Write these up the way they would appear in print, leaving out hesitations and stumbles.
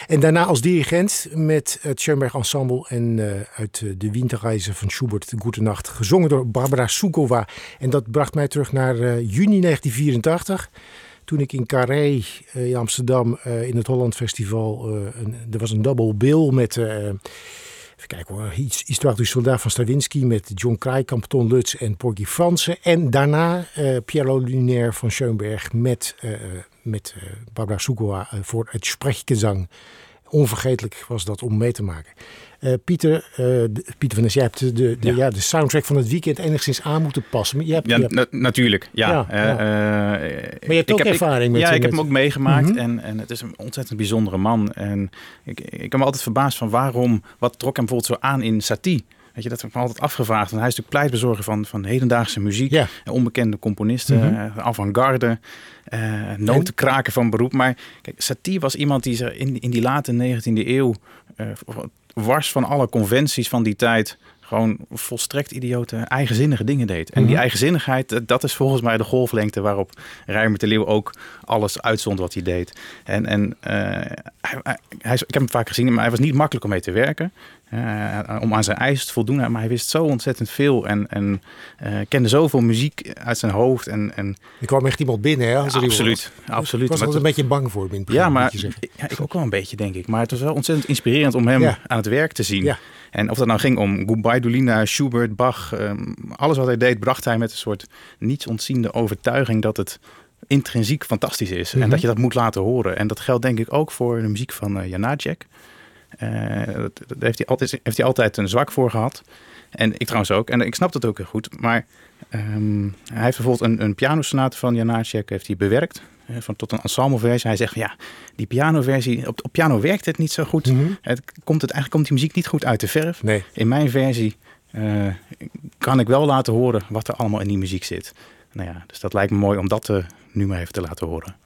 En daarna als dirigent met het Schoenberg Ensemble en uit de Winterreise van Schubert, Goedenacht, gezongen door Barbara Soukova. En dat bracht mij terug naar juni 1984. Toen ik in Carré in Amsterdam in het Holland Festival, er was een double bill met, even kijken hoor, Histoire du Soldat van Stravinsky met John Krijkamp, Ton Lutz en Porgy Fransen. En daarna Piero Lunaire van Schoenberg met Barbara Soukova voor het Sprechgesang. Onvergetelijk was dat om mee te maken. Pieter van Nes, jij hebt de soundtrack van het weekend enigszins aan moeten passen. Natuurlijk. Ja. Maar je hebt ook ervaring met... Ja, ik heb hem ook meegemaakt. Mm-hmm. En het is een ontzettend bijzondere man. En ik heb me altijd verbaasd van wat trok hem bijvoorbeeld zo aan in Satie. Weet je, dat heb ik me altijd afgevraagd. Want hij is natuurlijk pleitbezorger van hedendaagse muziek. Ja. Onbekende componisten, avant-garde, notenkraken van beroep. Maar kijk, Satie was iemand die zich in die late 19e eeuw wars van alle conventies van die tijd gewoon volstrekt idiote, eigenzinnige dingen deed. En die eigenzinnigheid, dat is volgens mij de golflengte waarop Reimer de Leeuw ook alles uitzond wat hij deed. Ik heb hem vaak gezien, maar hij was niet makkelijk om mee te werken. Om aan zijn eisen te voldoen. Maar hij wist zo ontzettend veel en kende zoveel muziek uit zijn hoofd. Er kwam echt iemand binnen, hè? Absoluut. Ik was er een beetje bang voor. Ik ook wel een beetje, denk ik. Maar het was wel ontzettend inspirerend om hem aan het werk te zien. Ja. En of dat nou ging om Gubaidulina, Schubert, Bach, alles wat hij deed, bracht hij met een soort niets ontziende overtuiging dat het intrinsiek fantastisch is. En dat je dat moet laten horen. En dat geldt denk ik ook voor de muziek van Janáček. Daar heeft hij altijd een zwak voor gehad. En ik trouwens ook. En ik snap dat ook heel goed. Maar hij heeft bijvoorbeeld een pianosonate van Janáček heeft hij bewerkt. Tot een ensembleversie. Hij zegt die pianoversie, op piano werkt het niet zo goed. Eigenlijk komt die muziek niet goed uit de verf. Nee. In mijn versie kan ik wel laten horen wat er allemaal in die muziek zit. Nou ja, dus dat lijkt me mooi om dat nu maar even te laten horen.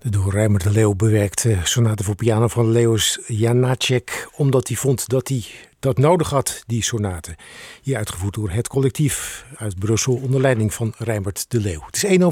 De door Reimert de Leeuw bewerkte sonate voor piano van Leos Janáček, omdat hij vond dat hij dat nodig had, die sonate. Hier uitgevoerd door het collectief uit Brussel onder leiding van Reimert de Leeuw. Het is 1:01.